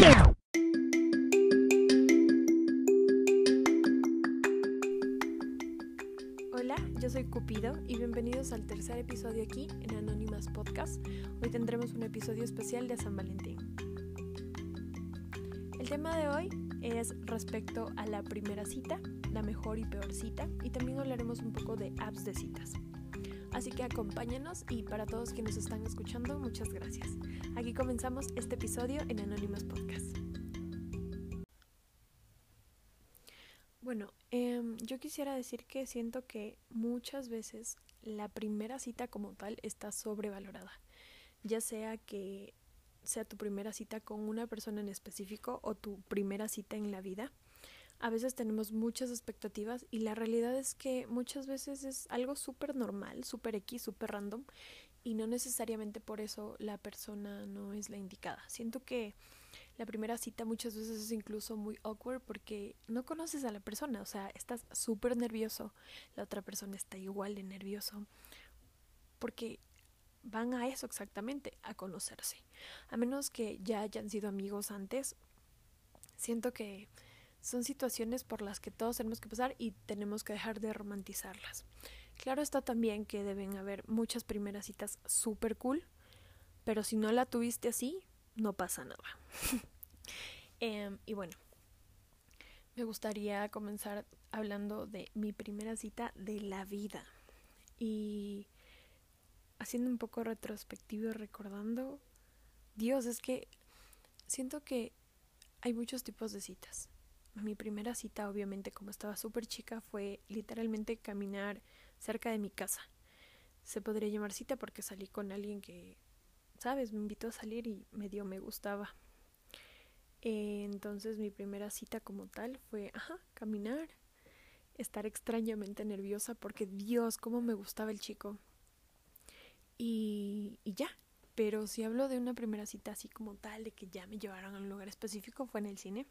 Hola, yo soy Cupido y bienvenidos al tercer episodio aquí en Anónimas Podcast. Hoy tendremos un episodio especial de San Valentín. El tema de hoy es respecto a la primera cita, la mejor y peor cita, y también hablaremos un poco de apps de citas. Así que acompáñanos y para todos quienes nos están escuchando, muchas gracias. Aquí comenzamos este episodio en Anónimas Podcast. Bueno, yo quisiera decir que siento que muchas veces la primera cita como tal está sobrevalorada, ya sea que sea tu primera cita con una persona en específico o tu primera cita en la vida. A veces tenemos muchas expectativas y la realidad es que muchas veces es algo súper normal, súper X, súper random y no necesariamente por eso la persona no es la indicada. Siento que la primera cita muchas veces es incluso muy awkward porque no conoces a la persona, o sea, estás súper nervioso, la otra persona está igual de nervioso, porque van a eso exactamente, a conocerse. A menos que ya hayan sido amigos antes, siento que son situaciones por las que todos tenemos que pasar y tenemos que dejar de romantizarlas. Claro está también que deben haber muchas primeras citas súper cool, pero si no la tuviste así, no pasa nada. Y bueno, me gustaría comenzar hablando de mi primera cita de la vida. Y haciendo un poco retrospectivo y recordando, Dios, es que siento que hay muchos tipos de citas. Mi primera cita, obviamente, como estaba súper chica, fue literalmente caminar cerca de mi casa. Se podría llamar cita porque salí con alguien que, ¿sabes? Me invitó a salir y medio me gustaba. Entonces mi primera cita como tal fue, caminar, estar extrañamente nerviosa porque Dios, cómo me gustaba el chico. Y ya. Pero si hablo de una primera cita así como tal, de que ya me llevaron a un lugar específico, fue en el cine.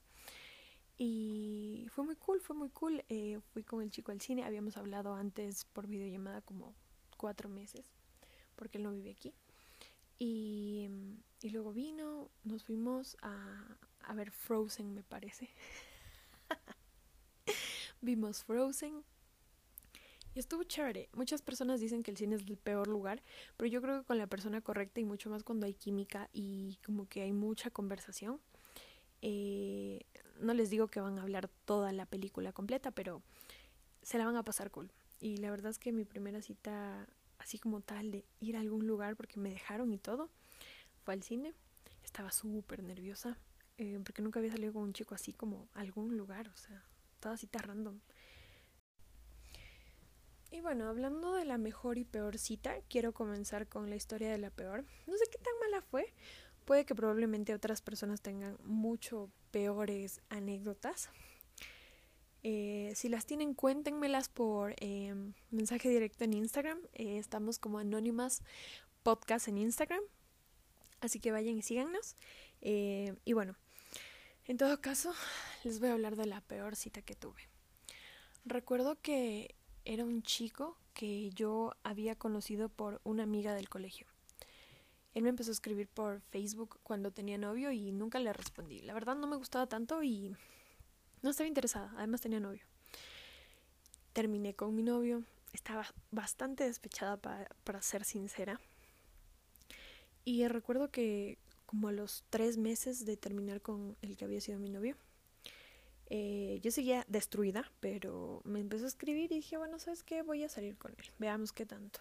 Y fue muy cool, fue muy cool. Fui con el chico al cine, habíamos hablado antes por videollamada como 4 meses, porque él no vive aquí. Y luego vino, nos fuimos a ver Frozen, me parece. Vimos Frozen y estuvo chévere. Muchas personas dicen que el cine es el peor lugar, pero yo creo que con la persona correcta y mucho más cuando hay química y como que hay mucha conversación. No les digo que van a hablar toda la película completa, pero se la van a pasar cool. Y la verdad es que mi primera cita, así como tal, de ir a algún lugar porque me dejaron y todo, fue al cine. Estaba súper nerviosa porque nunca había salido con un chico así como a algún lugar, o sea, toda cita random. Y bueno, hablando de la mejor y peor cita, quiero comenzar con la historia de la peor. No sé qué tan mala fue. Puede que probablemente otras personas tengan mucho peores anécdotas. Si las tienen, cuéntenmelas por mensaje directo en Instagram. Estamos como Anónimas Podcast en Instagram. Así que vayan y síganos. Y bueno, en todo caso, les voy a hablar de la peor cita que tuve. Recuerdo que era un chico que yo había conocido por una amiga del colegio. Él me empezó a escribir por Facebook cuando tenía novio y nunca le respondí. La verdad no me gustaba tanto y no estaba interesada. Además tenía novio. Terminé con mi novio. Estaba bastante despechada para ser sincera. Y recuerdo que como a los 3 meses de terminar con el que había sido mi novio, yo seguía destruida, pero me empezó a escribir y dije, bueno, ¿sabes qué? Voy a salir con él. Veamos qué tanto.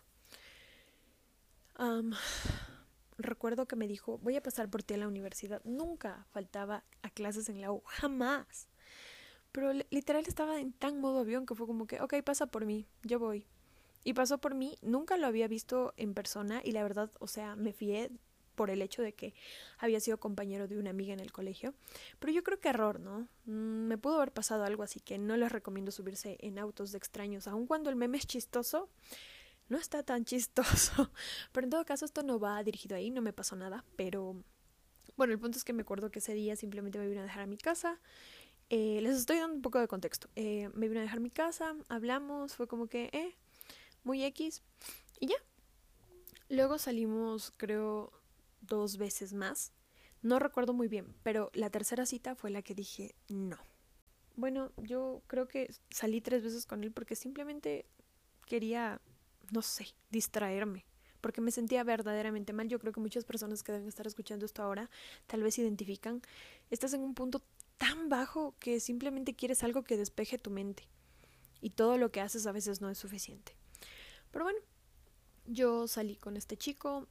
Recuerdo que me dijo, voy a pasar por ti a la universidad. Nunca faltaba a clases en la U, jamás. Pero literal estaba en tan modo avión que fue como que, ok, pasa por mí, yo voy. Y pasó por mí, nunca lo había visto en persona y la verdad, o sea, me fié por el hecho de que había sido compañero de una amiga en el colegio. Pero yo creo que error, ¿no? Me pudo haber pasado algo, así que no les recomiendo subirse en autos de extraños, aun cuando el meme es chistoso. No está tan chistoso. Pero en todo caso esto no va dirigido ahí, no me pasó nada. Pero bueno, el punto es que me acuerdo que ese día simplemente me vino a dejar a mi casa. Les estoy dando un poco de contexto. Me vino a dejar a mi casa, hablamos, fue como que, muy X. Y ya. Luego salimos, creo, 2 veces más. No recuerdo muy bien, pero la tercera cita fue la que dije no. Bueno, yo creo que salí 3 veces con él porque simplemente quería, no sé, distraerme, porque me sentía verdaderamente mal. Yo creo que muchas personas que deben estar escuchando esto ahora tal vez identifican. Estás en un punto tan bajo que simplemente quieres algo que despeje tu mente y todo lo que haces a veces no es suficiente. Pero bueno, yo salí con este chico,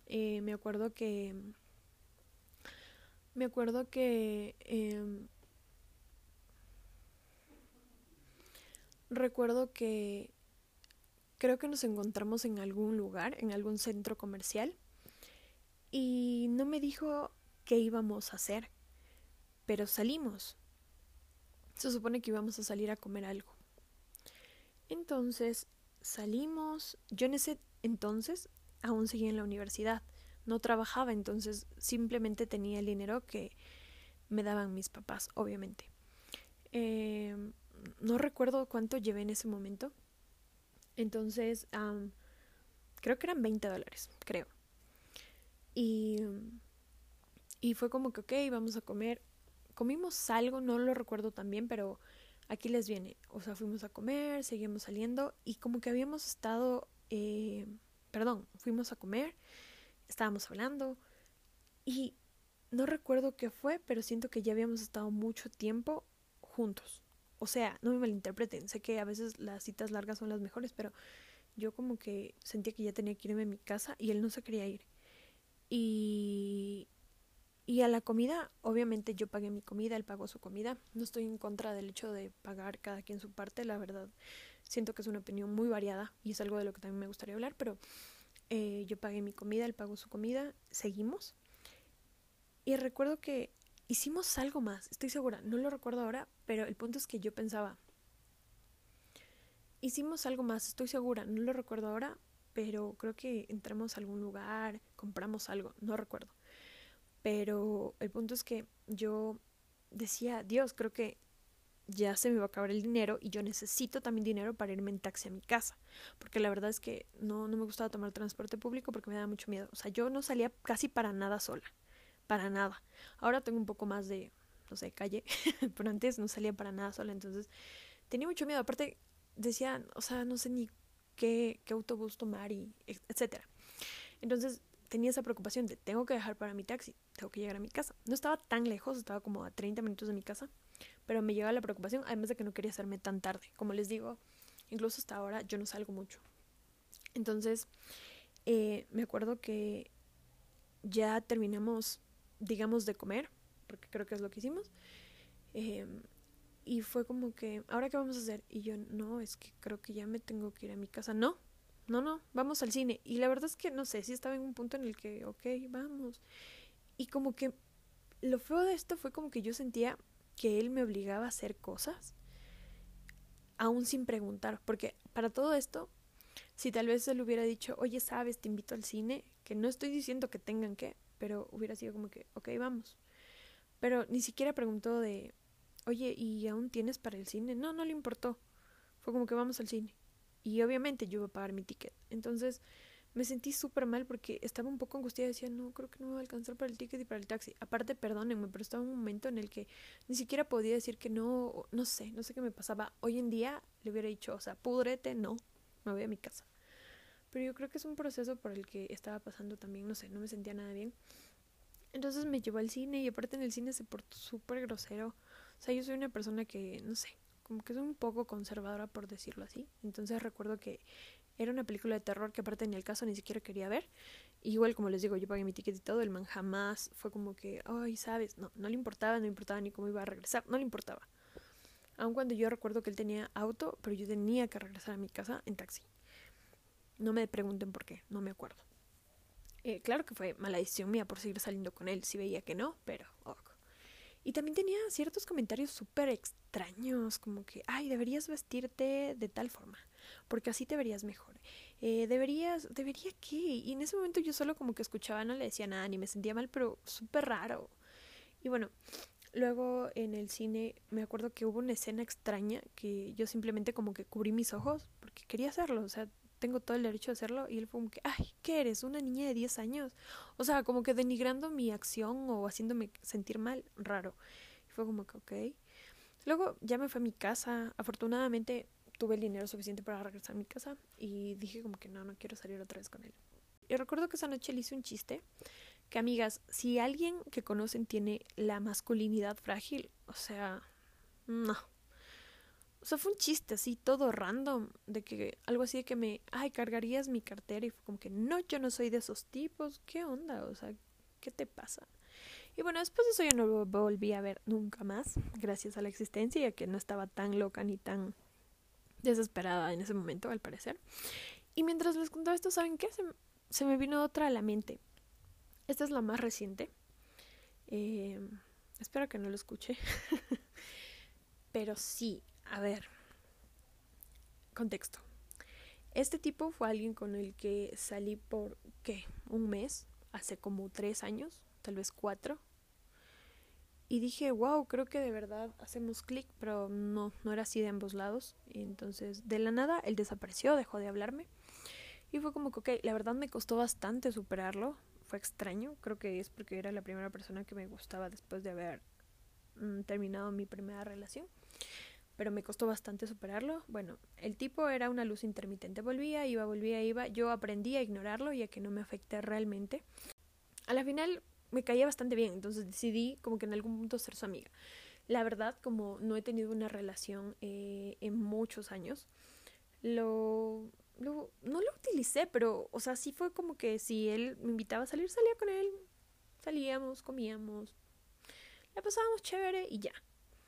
me acuerdo que recuerdo que creo que nos encontramos en algún lugar, en algún centro comercial, y no me dijo qué íbamos a hacer, pero salimos. Se supone que íbamos a salir a comer algo. Entonces salimos, yo en ese entonces aún seguía en la universidad, no trabajaba, entonces simplemente tenía el dinero que me daban mis papás, obviamente. Eh, no recuerdo cuánto llevé en ese momento, entonces creo que eran $20, creo. Y, y fue como que, ok, vamos a comer. Comimos algo, no lo recuerdo tan bien, pero aquí les viene. O sea, fuimos a comer, seguimos saliendo y como que habíamos estado, fuimos a comer, estábamos hablando y no recuerdo qué fue, pero siento que ya habíamos estado mucho tiempo juntos. O sea, no me malinterpreten, sé que a veces las citas largas son las mejores, pero yo como que sentía que ya tenía que irme a mi casa y él no se quería ir. Y, y a la comida, obviamente yo pagué mi comida, él pagó su comida. No estoy en contra del hecho de pagar cada quien su parte, la verdad. Siento que es una opinión muy variada y es algo de lo que también me gustaría hablar, pero yo pagué mi comida, él pagó su comida, seguimos. Y recuerdo que hicimos algo más, estoy segura, no lo recuerdo ahora, pero el punto es que yo pensaba, hicimos algo más, estoy segura, no lo recuerdo ahora, pero creo que entramos a algún lugar, compramos algo, no recuerdo. Pero el punto es que yo decía, Dios, creo que ya se me va a acabar el dinero y yo necesito también dinero para irme en taxi a mi casa. Porque la verdad es que no me gustaba tomar transporte público porque me daba mucho miedo. O sea, yo no salía casi para nada sola. Para nada. Ahora tengo un poco más de, no sé, calle. Pero antes no salía para nada sola. Entonces tenía mucho miedo. Aparte decía, o sea, no sé ni qué autobús tomar y etcétera. Entonces tenía esa preocupación de tengo que dejar para mi taxi, tengo que llegar a mi casa. No estaba tan lejos, estaba como a 30 minutos de mi casa, pero me llegaba la preocupación, además de que no quería hacerme tan tarde. Como les digo, incluso hasta ahora yo no salgo mucho. Entonces, me acuerdo que ya terminamos, digamos, de comer, porque creo que es lo que hicimos. Eh, y fue como que, ¿ahora qué vamos a hacer? Y yo, no, es que creo que ya me tengo que ir a mi casa. No, vamos al cine. Y la verdad es que no sé, si estaba en un punto en el que, ok, vamos. Y como que lo feo de esto fue como que yo sentía que él me obligaba a hacer cosas, aún sin preguntar. Porque para todo esto, si tal vez él hubiera dicho, oye, sabes, te invito al cine, que no estoy diciendo que tengan que, pero hubiera sido como que, ok, vamos. Pero ni siquiera preguntó de, oye, ¿y aún tienes para el cine? No, no le importó. Fue como que vamos al cine. Y obviamente yo iba a pagar mi ticket. Entonces me sentí súper mal porque estaba un poco angustiada. Decía, no, creo que no me va a alcanzar para el ticket y para el taxi. Aparte, perdónenme, pero estaba en un momento en el que ni siquiera podía decir que no, no sé qué me pasaba. Hoy en día le hubiera dicho, o sea, púdrete, no, me voy a mi casa. Pero yo creo que es un proceso por el que estaba pasando también, no sé, no me sentía nada bien. Entonces me llevó al cine y aparte en el cine se portó súper grosero. O sea, yo soy una persona que, no sé, como que soy un poco conservadora por decirlo así. Entonces recuerdo que era una película de terror que aparte en el caso ni siquiera quería ver. Y igual como les digo, yo pagué mi ticket y todo, el man jamás fue como que, ay, sabes, no le importaba, no le importaba ni cómo iba a regresar, no le importaba. Aun cuando yo recuerdo que él tenía auto, pero yo tenía que regresar a mi casa en taxi. No me pregunten por qué, no me acuerdo. Claro que fue mala decisión mía por seguir saliendo con él, si veía que no, pero y también tenía ciertos comentarios súper extraños, como que, ay, deberías vestirte de tal forma, porque así te verías mejor. ¿Debería qué? Y en ese momento yo solo como que escuchaba, no le decía nada, ni me sentía mal, pero súper raro. Y bueno, luego en el cine me acuerdo que hubo una escena extraña que yo simplemente como que cubrí mis ojos, porque quería hacerlo, o sea, tengo todo el derecho de hacerlo. Y él fue como que, ay, ¿qué eres? ¿Una niña de 10 años? O sea, como que denigrando mi acción o haciéndome sentir mal, raro. Y fue como que, ok. Luego ya me fue a mi casa. Afortunadamente tuve el dinero suficiente para regresar a mi casa. Y dije como que no quiero salir otra vez con él. Y recuerdo que esa noche le hice un chiste. Que amigas, si alguien que conocen tiene la masculinidad frágil, o sea, no. O sea, fue un chiste así, todo random, de que algo así de que cargarías mi cartera y fue como que, no, yo no soy de esos tipos, ¿qué onda? O sea, ¿qué te pasa? Y bueno, después de eso yo no lo volví a ver nunca más, gracias a la existencia y a que no estaba tan loca ni tan desesperada en ese momento, al parecer. Y mientras les contaba esto, ¿saben qué? Se me vino otra a la mente. Esta es la más reciente. Eh, Espero que no lo escuche. Pero sí, a ver, contexto. Este tipo fue alguien con el que salí por, ¿qué? Un mes, hace como 3 años, tal vez 4. Y dije, wow, creo que de verdad hacemos clic, pero no era así de ambos lados. Y entonces, de la nada, él desapareció, dejó de hablarme. Y fue como que, ok, la verdad me costó bastante superarlo. Fue extraño, creo que es porque era la primera persona que me gustaba después de haber terminado mi primera relación. Pero me costó bastante superarlo. Bueno, el tipo era una luz intermitente, volvía, iba. Yo aprendí a ignorarlo y a que no me afecte realmente. A la final me caía bastante bien, entonces decidí como que en algún punto ser su amiga. La verdad, como no he tenido una relación en muchos años, no lo utilicé, pero, o sea, sí fue como que si él me invitaba a salir, salía con él, salíamos, comíamos, la pasábamos chévere y ya.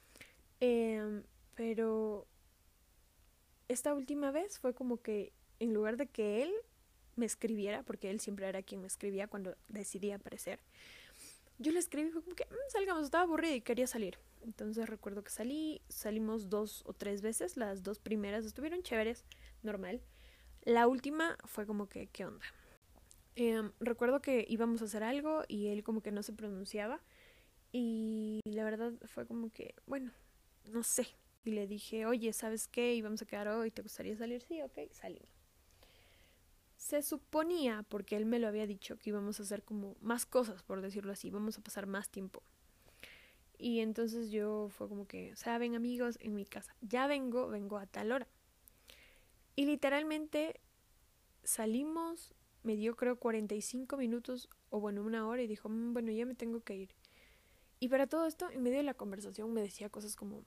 Pero esta última vez fue como que en lugar de que él me escribiera, porque él siempre era quien me escribía cuando decidí aparecer, yo le escribí, fue como que salgamos, estaba aburrida y quería salir. Entonces recuerdo que salimos 2 o 3 veces, las 2 primeras estuvieron chéveres, normal. La última fue como que, ¿qué onda? Recuerdo que íbamos a hacer algo y él como que no se pronunciaba y la verdad fue como que, bueno, no sé. Y le dije, oye, ¿sabes qué? Íbamos a quedar hoy, ¿te gustaría salir? Sí, ok, salimos. Se suponía, porque él me lo había dicho, que íbamos a hacer como más cosas, por decirlo así, vamos a pasar más tiempo. Y entonces yo fue como que, saben amigos, en mi casa, ya vengo a tal hora. Y literalmente salimos, me dio creo 45 minutos, o bueno, 1 hora, y dijo, bueno, ya me tengo que ir. Y para todo esto, en medio de la conversación me decía cosas como,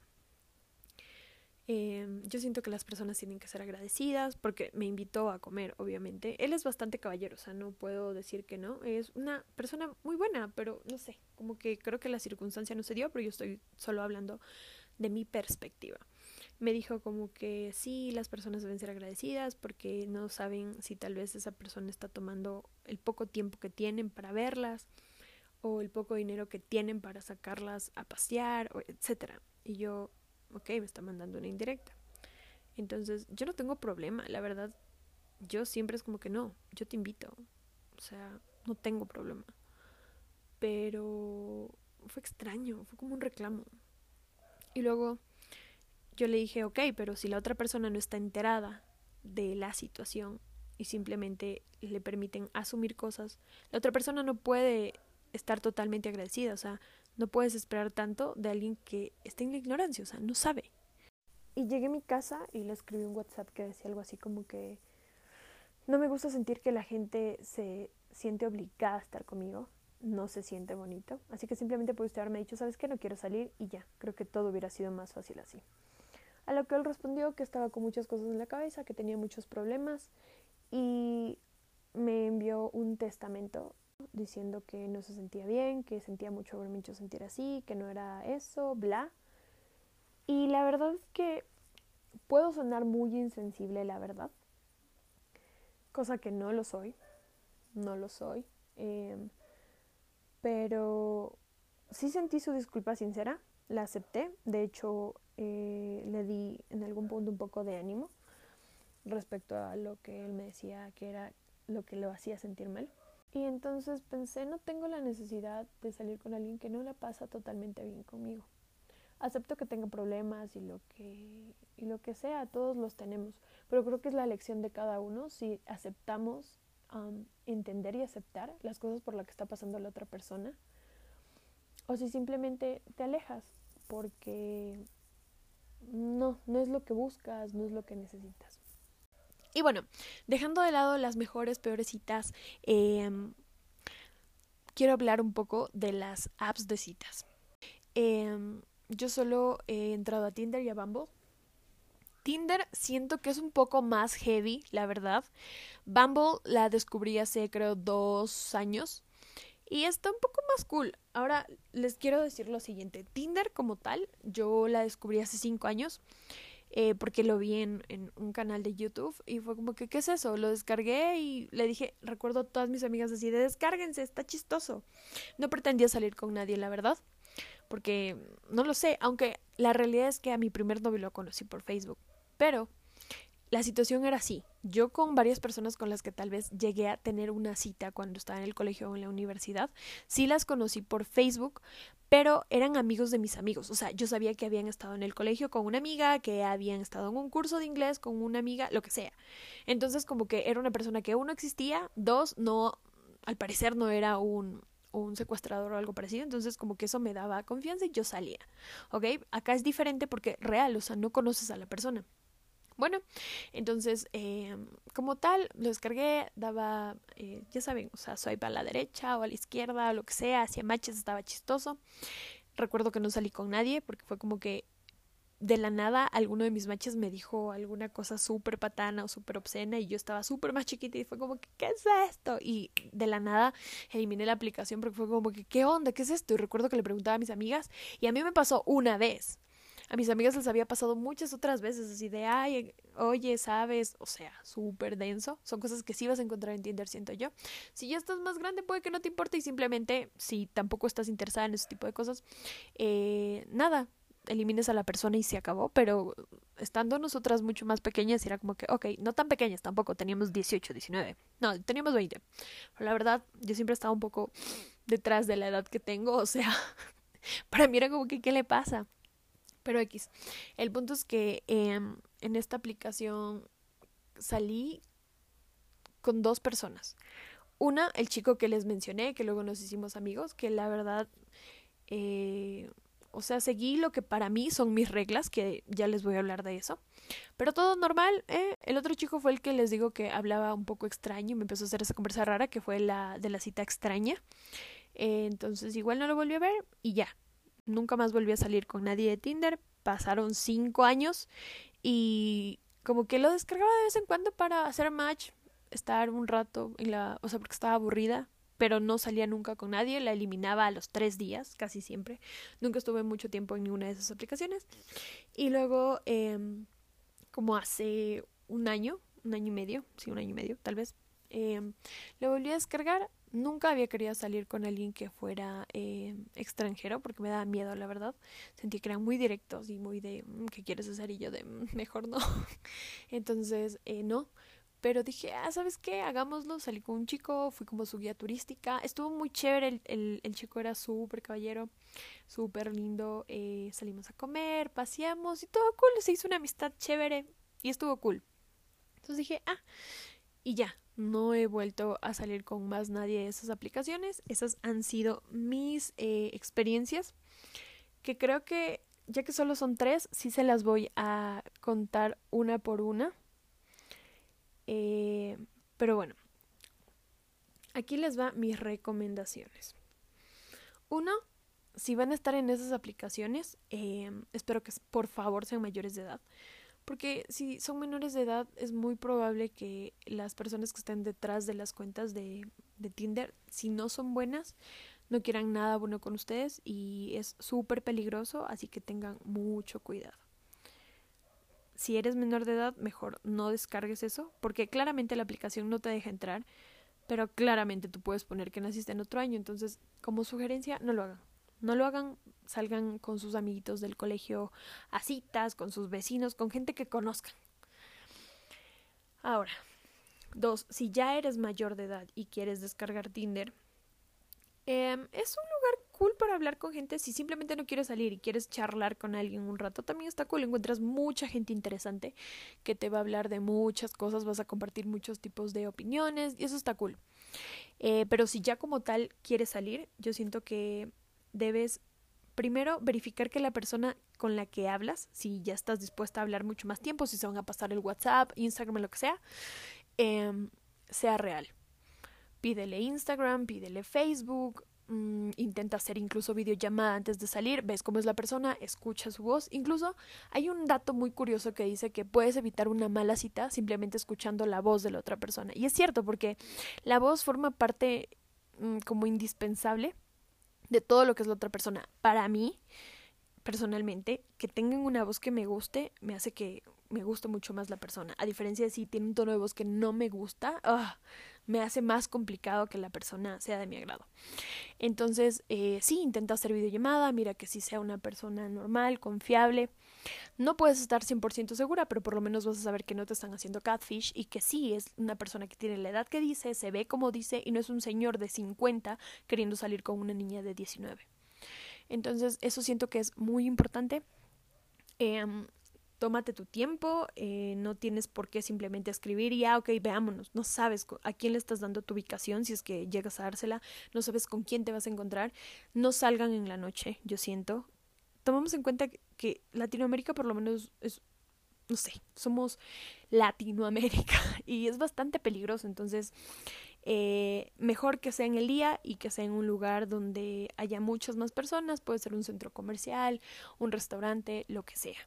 yo siento que las personas tienen que ser agradecidas porque me invitó a comer, obviamente. Él es bastante caballero, o sea, no puedo decir que no. Es una persona muy buena, pero no sé, como que creo que la circunstancia no se dio, pero yo estoy solo hablando de mi perspectiva. Me dijo como que sí, las personas deben ser agradecidas porque no saben si tal vez esa persona está tomando el poco tiempo que tienen para verlas o el poco dinero que tienen para sacarlas a pasear, etcétera. Y yo, ok, me está mandando una indirecta. Entonces, yo no tengo problema, la verdad. Yo siempre es como que no, yo te invito. O sea, no tengo problema. Pero fue extraño, fue como un reclamo. Y luego yo le dije, ok, pero si la otra persona no está enterada de la situación y simplemente le permiten asumir cosas, la otra persona no puede estar totalmente agradecida. O sea, no puedes esperar tanto de alguien que está en la ignorancia, o sea, no sabe. Y llegué a mi casa y le escribí un WhatsApp que decía algo así como que no me gusta sentir que la gente se siente obligada a estar conmigo. No se siente bonito. Así que simplemente pudiste haberme dicho, ¿sabes qué? No quiero salir y ya. Creo que todo hubiera sido más fácil así. A lo que él respondió que estaba con muchas cosas en la cabeza, que tenía muchos problemas y me envió un testamento diciendo que no se sentía bien, que sentía mucho haberme hecho sentir así, que no era eso, bla. Y la verdad es que puedo sonar muy insensible, la verdad, cosa que no lo soy, no lo soy, eh, pero sí sentí su disculpa sincera, la acepté, de hecho le di en algún punto un poco de ánimo respecto a lo que él me decía que era lo que lo hacía sentir mal. Y entonces pensé, no tengo la necesidad de salir con alguien que no la pasa totalmente bien conmigo. acepto que tenga problemas y lo que sea, todos los tenemos, pero creo que es la elección de cada uno si aceptamos entender y aceptar las cosas por las que está pasando la otra persona o si simplemente te alejas porque no es lo que buscas, no es lo que necesitas. Y bueno, dejando de lado las mejores, peores citas, quiero hablar un poco de las apps de citas. Yo solo he entrado a Tinder y a Bumble. Tinder siento que es un poco más heavy, la verdad. Bumble la descubrí hace creo 2 años y está un poco más cool. Ahora les quiero decir lo siguiente. Tinder como tal, yo la descubrí hace 5 años. Porque lo vi en un canal de YouTube y fue como que, ¿qué es eso? Lo descargué y le dije, recuerdo a todas mis amigas así de descárguense, está chistoso. No pretendía salir con nadie, la verdad, porque no lo sé, aunque la realidad es que a mi primer novio lo conocí por Facebook, pero la situación era así. Yo con varias personas con las que tal vez llegué a tener una cita cuando estaba en el colegio o en la universidad, sí las conocí por Facebook, pero eran amigos de mis amigos. O sea, yo sabía que habían estado en el colegio con una amiga, que habían estado en un curso de inglés con una amiga, lo que sea. Entonces, como que era una persona que uno existía, dos, no, al parecer no era un secuestrador o algo parecido, entonces como que eso me daba confianza y yo salía, ¿ok? Acá es diferente porque real, o sea, no conoces a la persona. Bueno, entonces, como tal, lo descargué, daba, ya saben, o sea, swipe a la derecha o a la izquierda, o lo que sea, hacía matches, estaba chistoso. Recuerdo que no salí con nadie porque fue como que de la nada alguno de mis matches me dijo alguna cosa súper patana o súper obscena y yo estaba súper más chiquita y fue como que, ¿qué es esto? Y de la nada eliminé la aplicación porque fue como que, ¿qué onda? ¿Qué es esto? Y recuerdo que le preguntaba a mis amigas y a mí me pasó una vez. A mis amigas les había pasado muchas otras veces, así de, ay, oye, ¿sabes? O sea, súper denso. Son cosas que sí vas a encontrar en Tinder, siento yo. Si ya estás más grande, puede que no te importe y simplemente, si tampoco estás interesada en ese tipo de cosas, nada, elimines a la persona y se acabó. Pero estando nosotras mucho más pequeñas, era como que, ok, no tan pequeñas tampoco, teníamos 18, 19. No, teníamos 20. Pero la verdad, yo siempre estaba un poco detrás de la edad que tengo, o sea, para mí era como que, ¿qué le pasa? Pero X. El punto es que en esta aplicación salí con dos personas. Una, el chico que les mencioné, que luego nos hicimos amigos, que la verdad, o sea, seguí lo que para mí son mis reglas, que ya les voy a hablar de eso. Pero todo normal, ¿eh? El otro chico fue el que les digo que hablaba un poco extraño y me empezó a hacer esa conversa rara, que fue la de la cita extraña. Entonces igual no lo volví a ver y ya. Nunca más volví a salir con nadie de Tinder. Pasaron 5 años y como que lo descargaba de vez en cuando para hacer match, estar un rato en la, o sea, porque estaba aburrida, pero no salía nunca con nadie, la eliminaba a los 3 días, casi siempre. Nunca estuve mucho tiempo en ninguna de esas aplicaciones. Y luego, como hace un año y medio, sí, un año y medio, tal vez, lo volví a descargar. Nunca había querido salir con alguien que fuera extranjero porque me daba miedo, la verdad. Sentí que eran muy directos y muy de ¿qué quieres hacer? Y yo de mejor no. Entonces, no. Pero dije, ¿sabes qué? Hagámoslo. Salí con un chico, fui como su guía turística. Estuvo muy chévere, el chico era súper caballero, súper lindo. Salimos a comer, paseamos y todo cool. Se hizo una amistad chévere y estuvo cool. Entonces dije, y ya, no he vuelto a salir con más nadie de esas aplicaciones. Esas han sido mis experiencias, que creo que ya que solo son tres, sí se las voy a contar una por una. Eh, pero bueno, aquí les va mis recomendaciones. Uno, si van a estar en esas aplicaciones, espero que por favor sean mayores de edad. Porque si son menores de edad es muy probable que las personas que estén detrás de las cuentas de Tinder, si no son buenas, no quieran nada bueno con ustedes y es súper peligroso, así que tengan mucho cuidado. Si eres menor de edad, mejor no descargues eso, porque claramente la aplicación no te deja entrar, pero claramente tú puedes poner que naciste en otro año, entonces como sugerencia no lo hagan. No lo hagan, salgan con sus amiguitos del colegio a citas, con sus vecinos, con gente que conozcan. Ahora, dos, si ya eres mayor de edad y quieres descargar Tinder, es un lugar cool para hablar con gente. Si simplemente no quieres salir y quieres charlar con alguien un rato, también está cool. Encuentras mucha gente interesante que te va a hablar de muchas cosas, vas a compartir muchos tipos de opiniones y eso está cool. Pero si ya como tal quieres salir, yo siento que debes primero verificar que la persona con la que hablas, si ya estás dispuesta a hablar mucho más tiempo, si se van a pasar el WhatsApp, Instagram, lo que eh, sea real. Pídele Instagram, pídele Facebook, intenta hacer incluso videollamada antes de salir, ves cómo es la persona, escucha su voz. Incluso hay un dato muy curioso que dice que puedes evitar una mala cita simplemente escuchando la voz de la otra persona. Y es cierto, porque la voz forma parte como indispensable de todo lo que es la otra persona. Para mí, personalmente, que tengan una voz que me guste, me hace que me guste mucho más la persona. A diferencia de si tiene un tono de voz que no me gusta, me hace más complicado que la persona sea de mi agrado. Entonces, sí, intenta hacer videollamada, mira que sí sea una persona normal, confiable. No puedes estar 100% segura, pero por lo menos vas a saber que no te están haciendo catfish y que sí es una persona que tiene la edad que dice, se ve como dice y no es un señor de 50 queriendo salir con una niña de 19. Entonces, eso siento que es muy importante. Tómate tu tiempo, no tienes por qué simplemente escribir y ok, veámonos, no sabes a quién le estás dando tu ubicación si es que llegas a dársela, no sabes con quién te vas a encontrar, no salgan en la noche, yo siento. Tomamos en cuenta que Latinoamérica por lo menos es, no sé, somos Latinoamérica y es bastante peligroso, entonces mejor que sea en el día y que sea en un lugar donde haya muchas más personas, puede ser un centro comercial, un restaurante, lo que sea.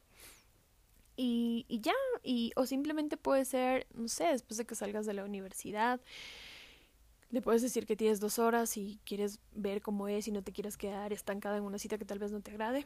Y ya, o simplemente puede ser, no sé, después de que salgas de la universidad, le puedes decir que tienes 2 horas y quieres ver cómo es y no te quieres quedar estancada en una cita que tal vez no te agrade.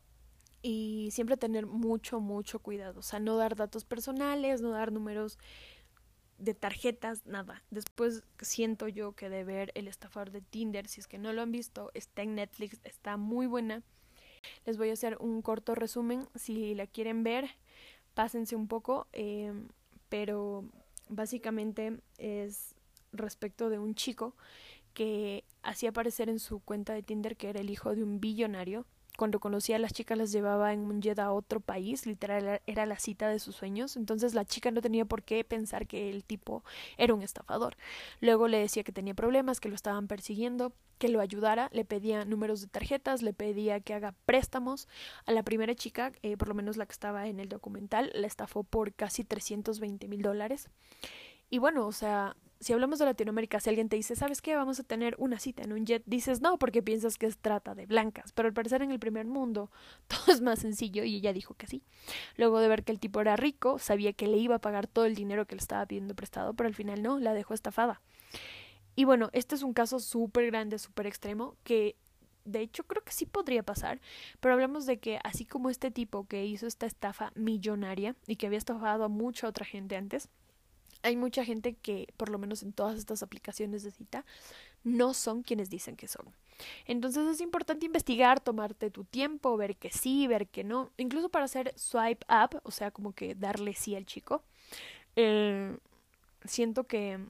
Y siempre tener mucho, mucho cuidado, o sea, no dar datos personales, no dar números de tarjetas, nada. Después siento yo que de ver El estafador de Tinder, si es que no lo han visto, está en Netflix, está muy buena. Les voy a hacer un corto resumen, si la quieren ver, pásense un poco, pero básicamente es respecto de un chico que hacía aparecer en su cuenta de Tinder que era el hijo de un billonario. Cuando conocía a las chicas las llevaba en un jet a otro país, literal era la cita de sus sueños, entonces la chica no tenía por qué pensar que el tipo era un estafador. Luego le decía que tenía problemas, que lo estaban persiguiendo, que lo ayudara, le pedía números de tarjetas, le pedía que haga préstamos. A la primera chica, por lo menos la que estaba en el documental, la estafó por casi $320,000. Y bueno, o sea, si hablamos de Latinoamérica, si alguien te dice, ¿sabes qué? Vamos a tener una cita en un jet, dices no, porque piensas que es trata de blancas. Pero al parecer en el primer mundo todo es más sencillo y ella dijo que sí. Luego de ver que el tipo era rico, sabía que le iba a pagar todo el dinero que le estaba pidiendo prestado, pero al final no, la dejó estafada. Y bueno, este es un caso súper grande, súper extremo, que de hecho creo que sí podría pasar, pero hablamos de que así como este tipo que hizo esta estafa millonaria y que había estafado a mucha otra gente antes, hay mucha gente que, por lo menos en todas estas aplicaciones de cita, no son quienes dicen que son. Entonces es importante investigar, tomarte tu tiempo, ver que sí, ver que no, incluso para hacer swipe up, o sea, como que darle sí al chico. Eh, Siento que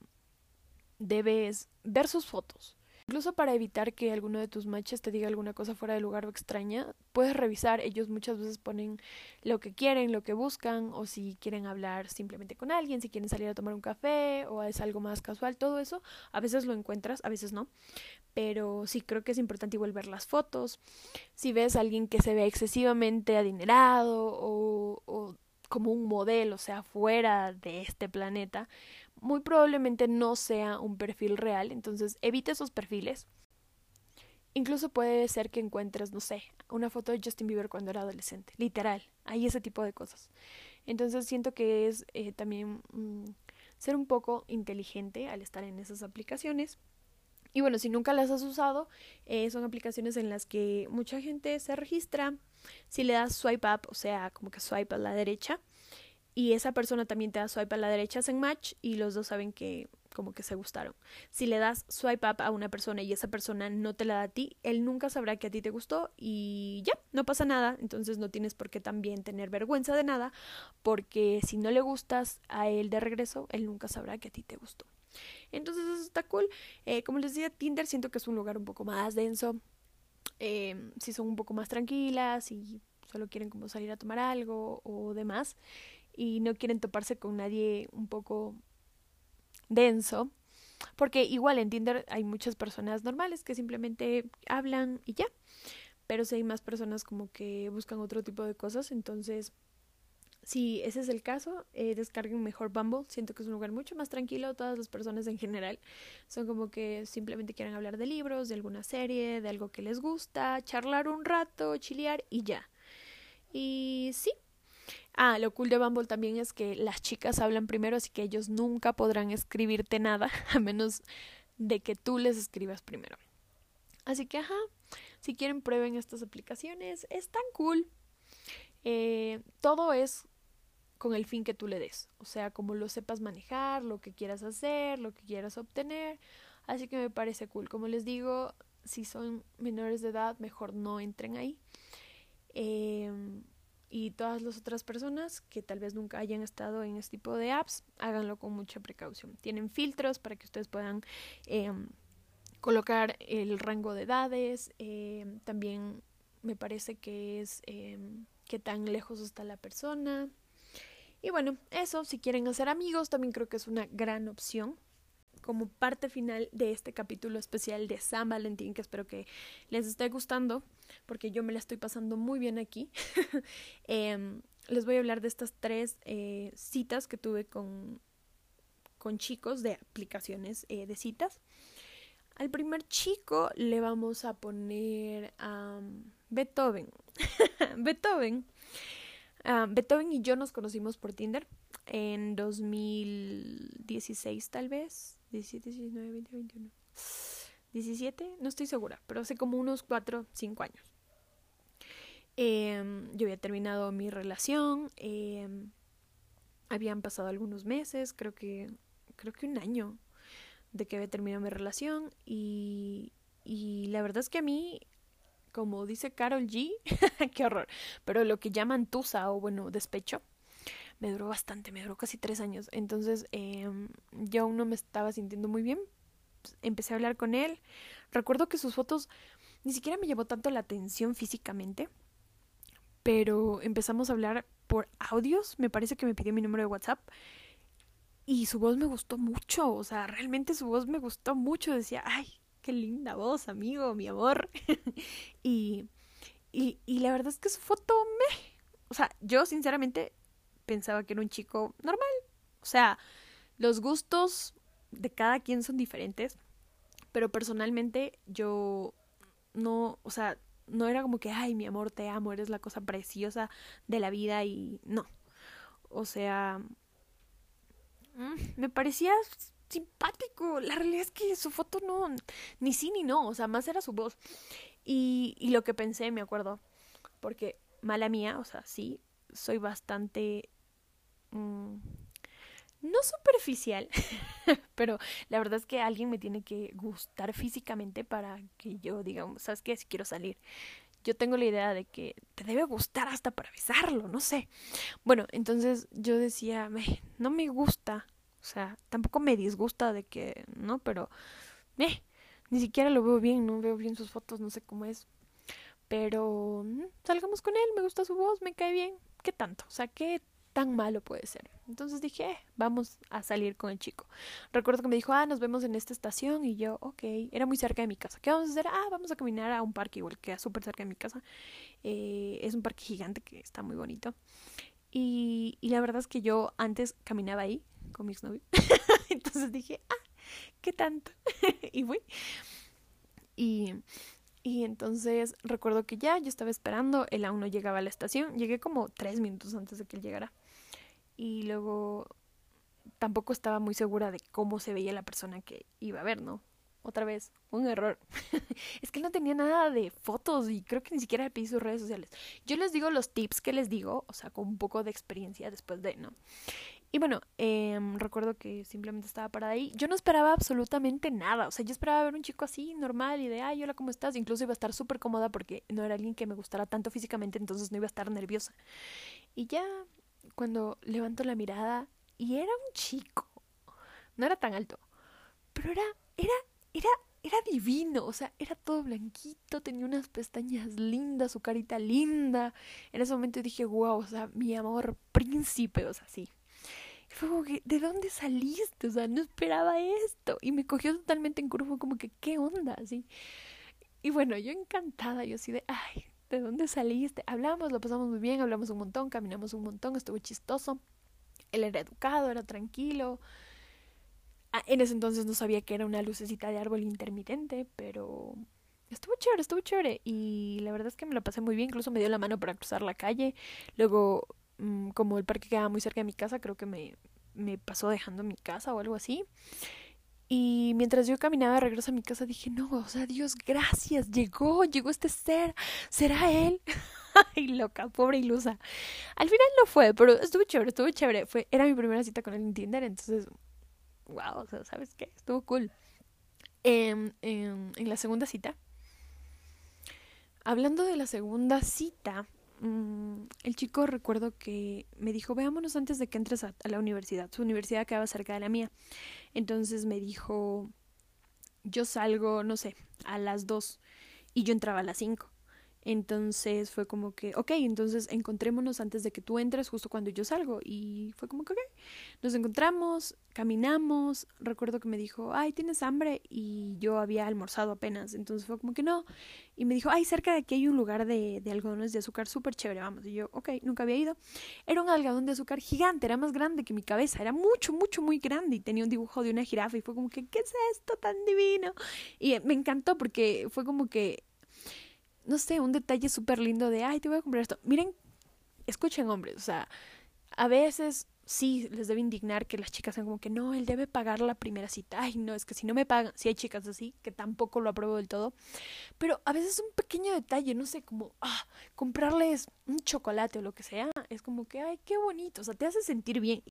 debes ver sus fotos. Incluso para evitar que alguno de tus matches te diga alguna cosa fuera de lugar o extraña, puedes revisar. Ellos muchas veces ponen lo que quieren, lo que buscan, o si quieren hablar simplemente con alguien, si quieren salir a tomar un café o es algo más casual, todo eso. A veces lo encuentras, a veces no. Pero sí creo que es importante igual ver las fotos. Si ves a alguien que se ve excesivamente adinerado o como un modelo, o sea, fuera de este planeta, muy probablemente no sea un perfil real, entonces evite esos perfiles. Incluso puede ser que encuentres, no sé, una foto de Justin Bieber cuando era adolescente, literal, hay ese tipo de cosas. Entonces siento que es también ser un poco inteligente al estar en esas aplicaciones. Y bueno, si nunca las has usado, son aplicaciones en las que mucha gente se registra. Si le das swipe up, o sea, como que swipe a la derecha, y esa persona también te da swipe a la derecha, hacen match y los dos saben que como que se gustaron. Si le das swipe up a una persona y esa persona no te la da a ti, él nunca sabrá que a ti te gustó y ya, no pasa nada. Entonces no tienes por qué también tener vergüenza de nada, porque si no le gustas a él de regreso, él nunca sabrá que a ti te gustó. Entonces eso está cool. Como les decía, Tinder siento que es un lugar un poco más denso. si son un poco más tranquilas y solo quieren como salir a tomar algo o demás y no quieren toparse con nadie un poco denso, porque igual en Tinder hay muchas personas normales que simplemente hablan y ya, pero si hay más personas como que buscan otro tipo de cosas, entonces si ese es el caso, descarguen mejor Bumble. Siento que es un lugar mucho más tranquilo. Todas las personas en general son como que simplemente quieren hablar de libros, de alguna serie, de algo que les gusta, charlar un rato, chilear y ya. Y sí. Lo cool de Bumble también es que las chicas hablan primero, así que ellos nunca podrán escribirte nada, a menos de que tú les escribas primero. Así que, si quieren prueben estas aplicaciones, es tan cool. Todo es con el fin que tú le des, o sea, como lo sepas manejar, lo que quieras hacer, lo que quieras obtener, así que me parece cool. Como les digo, si son menores de edad, mejor no entren ahí. Eh, y todas las otras personas que tal vez nunca hayan estado en este tipo de apps, háganlo con mucha precaución. Tienen filtros para que ustedes puedan eh, colocar el rango de edades, también me parece que es qué tan lejos está la persona. Y bueno, eso, si quieren hacer amigos, también creo que es una gran opción. Como parte final de este capítulo especial de San Valentín, que espero que les esté gustando, porque yo me la estoy pasando muy bien aquí. Les voy a hablar de estas 3 citas que tuve con chicos de aplicaciones de citas. Al primer chico le vamos a poner Beethoven. Beethoven. Beethoven y yo nos conocimos por Tinder en 2016 tal vez. 17, 19, 20, 21. 17, no estoy segura, pero hace como unos 4, 5 años. Yo había terminado mi relación. Habían pasado algunos meses, creo que un año de que había terminado mi relación. Y la verdad es que a mí, como dice Karol G, qué horror, pero lo que llaman tusa o bueno, despecho, me duró bastante, me duró casi 3 años. Entonces yo aún no me estaba sintiendo muy bien. Empecé a hablar con él. Recuerdo que sus fotos ni siquiera me llamó tanto la atención físicamente, pero empezamos a hablar por audios. Me parece que me pidió mi número de WhatsApp y su voz me gustó mucho. O sea, realmente su voz me gustó mucho. Decía, ay, qué linda voz, amigo, mi amor. y, y la verdad es que su foto o sea, yo sinceramente pensaba que era un chico normal. O sea, los gustos de cada quien son diferentes, pero personalmente yo no, o sea, no era como que, ay, mi amor, te amo, eres la cosa preciosa de la vida y no. O sea, me parecía simpático. La realidad es que su foto no, ni sí ni no, o sea, más era su voz. Y lo que pensé, me acuerdo, porque mala mía, o sea, sí, soy bastante no superficial, pero la verdad es que alguien me tiene que gustar físicamente para que yo diga, ¿sabes qué? Si quiero salir. Yo tengo la idea de que te debe gustar hasta para besarlo, no sé. Bueno, entonces yo decía, no me gusta, o sea, tampoco me disgusta de que, ¿no? Pero, ni siquiera lo veo bien, no veo bien sus fotos, no sé cómo es. Pero salgamos con él, me gusta su voz, me cae bien. ¿Qué tanto? O sea, ¿qué tan malo puede ser? Entonces dije, vamos a salir con el chico. Recuerdo que me dijo, nos vemos en esta estación. Y yo, ok, era muy cerca de mi casa. ¿Qué vamos a hacer? Vamos a caminar a un parque igual que súper cerca de mi casa. Es un parque gigante que está muy bonito. Y la verdad es que yo antes caminaba ahí con mi exnovio. Entonces dije, ¿qué tanto? Y fui. Y entonces recuerdo que yo estaba esperando, él aún no llegaba a la estación, llegué como 3 minutos antes de que él llegara. Y luego tampoco estaba muy segura de cómo se veía la persona que iba a ver, ¿no? Otra vez, un error. Es que él no tenía nada de fotos y creo que ni siquiera le pedí sus redes sociales. Yo les digo los tips que les digo, o sea, con un poco de experiencia después de, ¿no? Y bueno, recuerdo que simplemente estaba parada ahí. Yo no esperaba absolutamente nada. O sea, yo esperaba ver un chico así, normal, y de, ay, hola, ¿cómo estás? Incluso iba a estar súper cómoda porque no era alguien que me gustara tanto físicamente, entonces no iba a estar nerviosa. Y ya, cuando levanto la mirada, y era un chico. No era tan alto, pero era era divino, o sea, era todo blanquito, tenía unas pestañas lindas, su carita linda. En ese momento dije, wow, o sea, mi amor príncipe, o sea, sí. Y fue como que, ¿de dónde saliste? O sea, no esperaba esto. Y me cogió totalmente en curva, como que, ¿qué onda? Así. Y bueno, yo encantada, yo así de, ay, ¿de dónde saliste? Hablamos, lo pasamos muy bien, hablamos un montón, caminamos un montón, estuvo chistoso. Él era educado, era tranquilo. En ese entonces no sabía que era una lucecita de árbol intermitente, pero estuvo chévere, estuvo chévere. Y la verdad es que me la pasé muy bien, incluso me dio la mano para cruzar la calle. Luego, como el parque quedaba muy cerca de mi casa, creo que me pasó dejando mi casa o algo así. Y mientras yo caminaba de regreso a mi casa dije, no, o sea, Dios, gracias, llegó este ser, ¿será él? Ay, loca, pobre ilusa. Al final no fue, pero estuvo chévere, estuvo chévere. Era mi primera cita con él en Tinder, entonces, wow, o sea, ¿sabes qué? Estuvo cool. En la segunda cita, hablando de la segunda cita, el chico recuerdo que me dijo, veámonos antes de que entres a la universidad. Su universidad quedaba cerca de la mía. Entonces me dijo, yo salgo, no sé, a las 2 y yo entraba a las 5. Entonces fue como que, ok, entonces encontrémonos antes de que tú entres, justo cuando yo salgo. Y fue como que, ok, nos encontramos, caminamos. Recuerdo que me dijo, ay, ¿tienes hambre? Y yo había almorzado apenas. Entonces fue como que no. Y me dijo, ay, cerca de aquí hay un lugar de algodones de azúcar súper chévere, vamos. Y yo, ok, nunca había ido. Era un algodón de azúcar gigante, era más grande que mi cabeza. Era mucho, mucho, muy grande. Y tenía un dibujo de una jirafa. Y fue como que, ¿qué es esto tan divino? Y me encantó porque fue como que no sé, un detalle súper lindo de, ay, te voy a comprar esto. Miren, escuchen hombres, o sea, a veces sí les debe indignar que las chicas sean como que no, él debe pagar la primera cita. Ay, no, es que si no me pagan, sí hay chicas así, que tampoco lo apruebo del todo, pero a veces un pequeño detalle, no sé, como, comprarles un chocolate o lo que sea, es como que, ay, qué bonito, o sea, te hace sentir bien.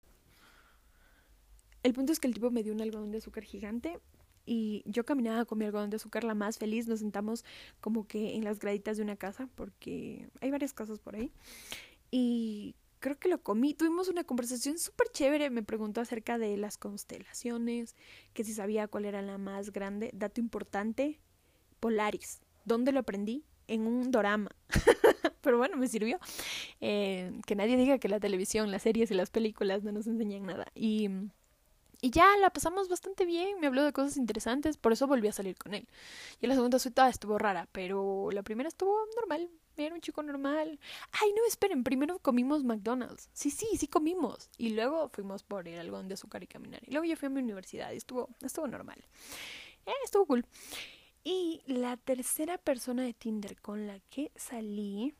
El punto es que el tipo me dio un algodón de azúcar gigante y yo caminaba con mi algodón de azúcar la más feliz. Nos sentamos como que en las graditas de una casa porque hay varias casas por ahí. Y creo que lo comí. Tuvimos una conversación súper chévere. Me preguntó acerca de las constelaciones, que si sabía cuál era la más grande. Dato importante, Polaris. ¿Dónde lo aprendí? En un dorama. Pero bueno, me sirvió. Que nadie diga que la televisión, las series y las películas no nos enseñan nada. Y ya la pasamos bastante bien, me habló de cosas interesantes, por eso volví a salir con él. Y la segunda cita estuvo rara, pero la primera estuvo normal, era un chico normal. Ay, no, esperen, primero comimos McDonald's. Sí, sí, sí comimos. Y luego fuimos por el algodón de azúcar y caminar. Y luego yo fui a mi universidad y estuvo normal. Estuvo cool. Y la tercera persona de Tinder con la que salí...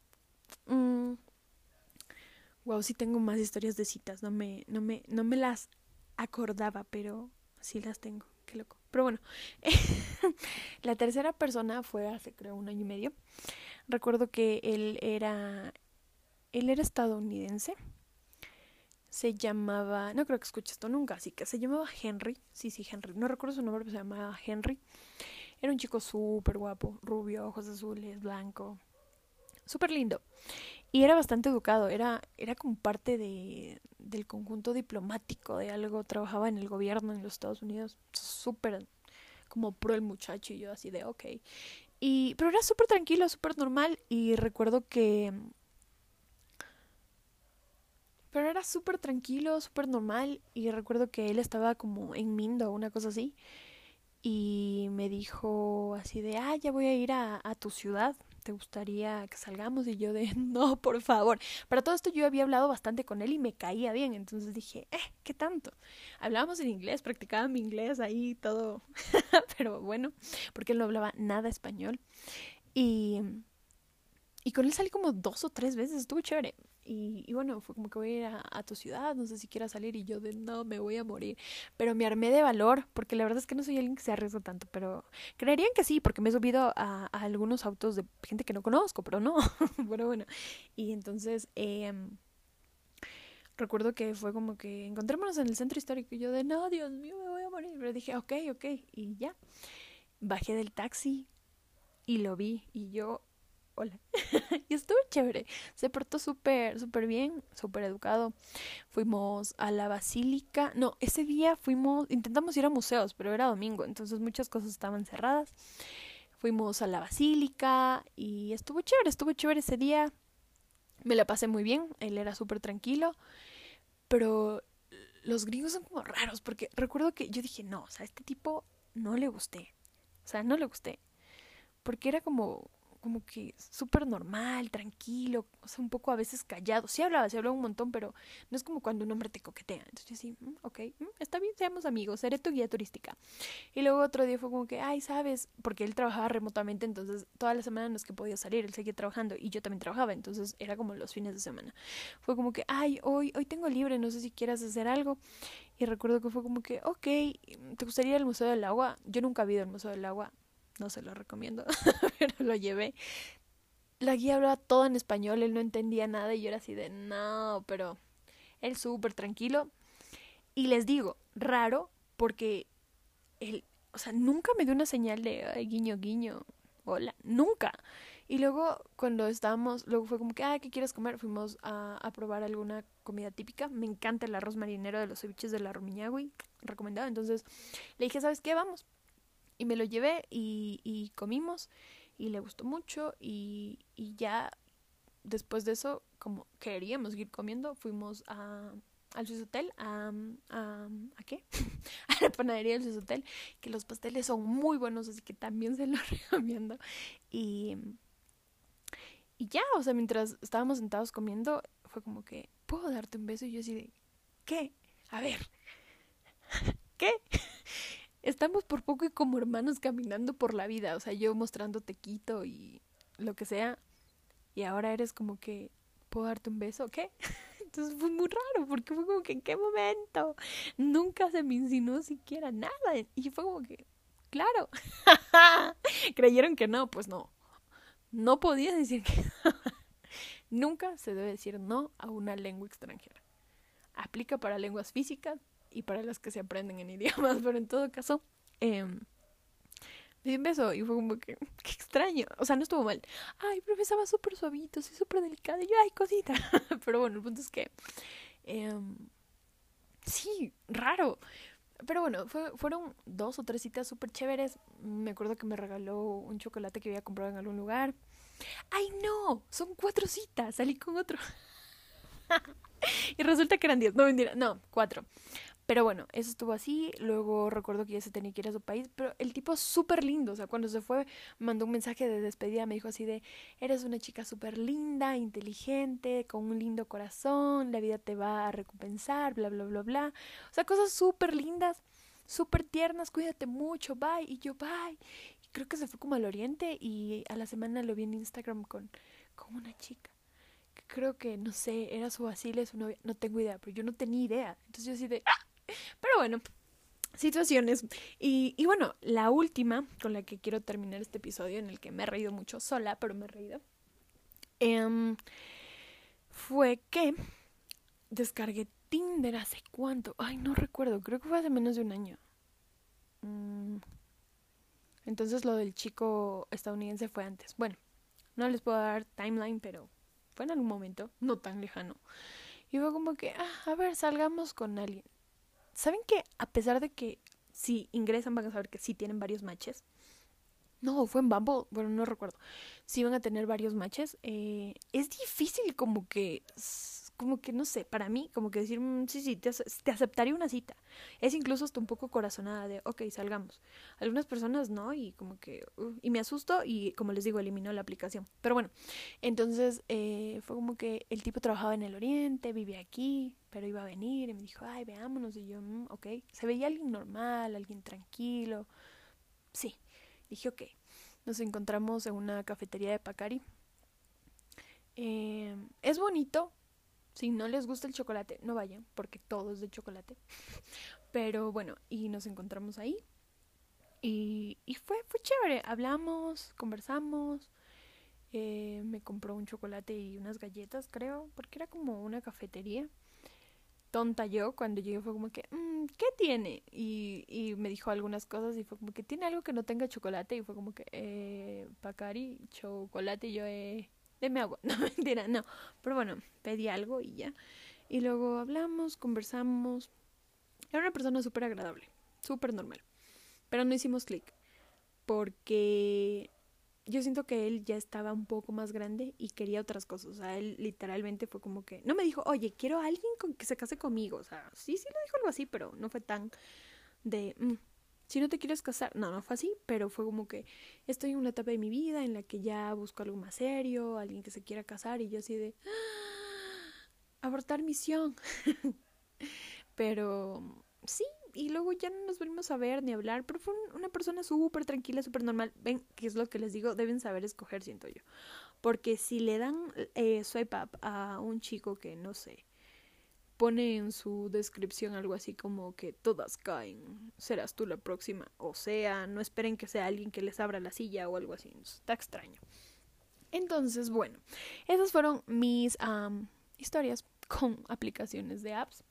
wow, sí tengo más historias de citas, no me las acordaba, pero sí las tengo, qué loco. Pero bueno, la tercera persona fue hace creo un año y medio. Recuerdo que él era estadounidense. Se llamaba, no creo que escuche esto nunca, así que se llamaba Henry. Sí, sí, Henry. No recuerdo su nombre, pero se llamaba Henry. Era un chico súper guapo, rubio, ojos azules, blanco, súper lindo. Y era bastante educado, era como parte del conjunto diplomático de algo, trabajaba en el gobierno en los Estados Unidos, súper como pro el muchacho y yo así de ok. Pero era súper tranquilo, súper normal y recuerdo que... Pero era súper tranquilo, súper normal y recuerdo que él estaba como en Mindo o una cosa así y me dijo así de, ya voy a ir a tu ciudad, ¿te gustaría que salgamos? Y yo de, no, por favor. Para todo esto yo había hablado bastante con él y me caía bien, entonces dije, ¿qué tanto? Hablábamos en inglés, practicaba mi inglés ahí, todo, pero bueno, porque él no hablaba nada español. Y, y con él salí como 2 o 3 veces, estuvo chévere. Y bueno, fue como que voy a ir a tu ciudad, no sé si quieras salir. Y yo de no, me voy a morir. Pero me armé de valor, porque la verdad es que no soy alguien que se arriesga tanto. Pero creerían que sí, porque me he subido a algunos autos de gente que no conozco, pero no. Pero bueno, y entonces recuerdo que fue como que encontrémonos en el centro histórico. Y yo de no, Dios mío, me voy a morir. Pero dije, ok, ok. Y ya, bajé del taxi y lo vi. Y yo, hola. Y estuvo chévere. Se portó súper, súper bien, súper educado. Fuimos a la basílica. No, ese día intentamos ir a museos, pero era domingo, entonces muchas cosas estaban cerradas. Fuimos a la basílica y estuvo chévere ese día. Me la pasé muy bien, él era súper tranquilo, pero los gringos son como raros, porque recuerdo que yo dije, no, o sea, a este tipo no le gusté. O sea, no le gusté. Porque era como que súper normal, tranquilo, o sea, un poco a veces callado. Sí hablaba un montón, pero no es como cuando un hombre te coquetea. Entonces yo sí, ok, está bien, seamos amigos, seré tu guía turística. Y luego otro día fue como que, ay, ¿sabes? Porque él trabajaba remotamente, entonces toda la semana no es que podía salir, él seguía trabajando y yo también trabajaba, entonces era como los fines de semana. Fue como que, ay, hoy tengo libre, no sé si quieras hacer algo. Y recuerdo que fue como que, ok, ¿te gustaría ir al Museo del Agua? Yo nunca he ido al Museo del Agua, no se lo recomiendo, pero lo llevé. La guía hablaba todo en español, él no entendía nada y yo era así de, no, pero él súper tranquilo. Y les digo, raro, porque él, o sea, nunca me dio una señal de, ay, guiño, guiño, hola, nunca. Y luego cuando estábamos, luego fue como que, ¿qué quieres comer? Fuimos a probar alguna comida típica. Me encanta el arroz marinero de los ceviches de la Rumiñahui, recomendado. Entonces le dije, ¿sabes qué? Vamos. Y me lo llevé y comimos y le gustó mucho y ya después de eso, como queríamos seguir comiendo, fuimos al Swiss Hotel, ¿a qué? A la panadería del Swiss Hotel, que los pasteles son muy buenos, así que también se los recomiendo. Y, y ya, o sea, mientras estábamos sentados comiendo, fue como que, ¿puedo darte un beso? Y yo así de, ¿qué? A ver, ¿qué? Estamos por poco y como hermanos caminando por la vida, o sea, yo mostrándote Quito y lo que sea, y ahora eres como que, ¿puedo darte un beso? ¿Qué? Entonces fue muy raro, porque fue como que, ¿en qué momento? Nunca se me insinuó siquiera nada, y fue como que, claro, creyeron que no, pues no, no podía decir que nunca se debe decir no a una lengua extranjera. Aplica para lenguas físicas y para las que se aprenden en idiomas, pero en todo caso, eh, me dio un beso y fue como que, qué extraño. O sea, no estuvo mal. Ay, pero me estaba súper suavito, así súper delicada. Y yo, ay, cosita. Pero bueno, el punto es que, eh, sí, raro. Pero bueno, fueron 2 o 3 citas súper chéveres. Me acuerdo que me regaló un chocolate que había comprado en algún lugar. ¡Ay, no! Son 4 citas. Salí con otro. Y resulta que eran 10. No, mentira. No, 4. Pero bueno, eso estuvo así. Luego recuerdo que ya se tenía que ir a su país. Pero el tipo es súper lindo. O sea, cuando se fue, mandó un mensaje de despedida. Me dijo así de, eres una chica súper linda, inteligente, con un lindo corazón. La vida te va a recompensar, bla, bla, bla, bla. O sea, cosas súper lindas, súper tiernas. Cuídate mucho, bye. Y yo, bye. Y creo que se fue como al oriente. Y a la semana lo vi en Instagram con una chica. Que creo que, no sé, era su Basile, su novia. No tengo idea, pero yo no tenía idea. Entonces yo así de, pero bueno, situaciones. Y bueno, la última con la que quiero terminar este episodio, en el que me he reído mucho sola, pero me he reído, fue que descargué Tinder hace cuánto. Ay, no recuerdo, creo que fue hace menos de un año. Mm, entonces lo del chico estadounidense fue antes. Bueno, no les puedo dar timeline, pero fue en algún momento, no tan lejano. Y fue como que, a ver, salgamos con alguien. ¿Saben que a pesar de que si ingresan van a saber que sí tienen varios matches? No, fue en Bumble, bueno, no recuerdo. Si van a tener varios matches, es difícil como que no sé, para mí, como que decir, sí, sí, te aceptaría una cita. Es incluso hasta un poco corazonada de, ok, salgamos. Algunas personas no, y como que, y me asusto y como les digo, eliminó la aplicación. Pero bueno, entonces fue como que el tipo trabajaba en el oriente, vivía aquí, pero iba a venir y me dijo, ay, veámonos. Y yo, ok, se veía alguien normal, alguien tranquilo. Sí, dije, ok, nos encontramos en una cafetería de Pacari. Es bonito. Si no les gusta el chocolate, no vayan, porque todo es de chocolate. Pero bueno, y nos encontramos ahí. Y fue chévere. Hablamos, conversamos. Me compró un chocolate y unas galletas, creo, porque era como una cafetería. Tonta yo, cuando llegué fue como que, ¿qué tiene? Y me dijo algunas cosas y fue como que tiene algo que no tenga chocolate y fue como que, Pacari, chocolate, y yo, deme agua. No, mentira, no. Pero bueno, pedí algo y ya. Y luego hablamos, conversamos. Era una persona súper agradable, súper normal. Pero no hicimos clic. Porque yo siento que él ya estaba un poco más grande y quería otras cosas. O sea, él literalmente fue como que... No me dijo, oye, quiero a alguien que se case conmigo. O sea, sí lo dijo algo así, pero no fue tan de... si no te quieres casar... No fue así, pero fue como que estoy en una etapa de mi vida en la que ya busco algo más serio, alguien que se quiera casar y yo así de... abortar misión. Pero sí, y luego ya no nos volvimos a ver ni a hablar, pero fue una persona súper tranquila, súper normal. Ven, que es lo que les digo, deben saber escoger, siento yo. Porque si le dan swipe up a un chico que, no sé, pone en su descripción algo así como que todas caen, serás tú la próxima. O sea, no esperen que sea alguien que les abra la silla o algo así, está extraño. Entonces, bueno, esas fueron mis historias con aplicaciones de apps.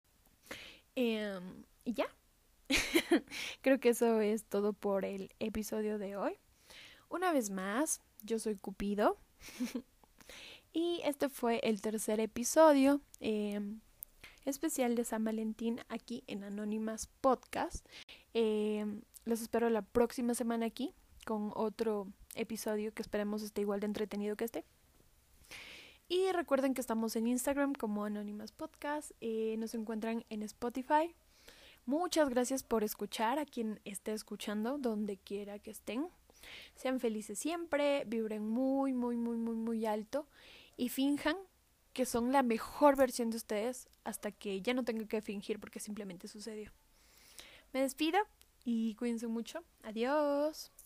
Y ya, creo que eso es todo por el episodio de hoy. Una vez más, yo soy Cupido. Y este fue el tercer episodio especial de San Valentín aquí en Anónimas Podcast. Los espero la próxima semana aquí con otro episodio que esperemos esté igual de entretenido que este. Y recuerden que estamos en Instagram como Anónimas Podcast. Nos encuentran en Spotify. Muchas gracias por escuchar a quien esté escuchando, donde quiera que estén. Sean felices siempre, vibren muy, muy, muy, muy, muy alto y finjan que son la mejor versión de ustedes hasta que ya no tengan que fingir porque simplemente sucedió. Me despido y cuídense mucho. Adiós.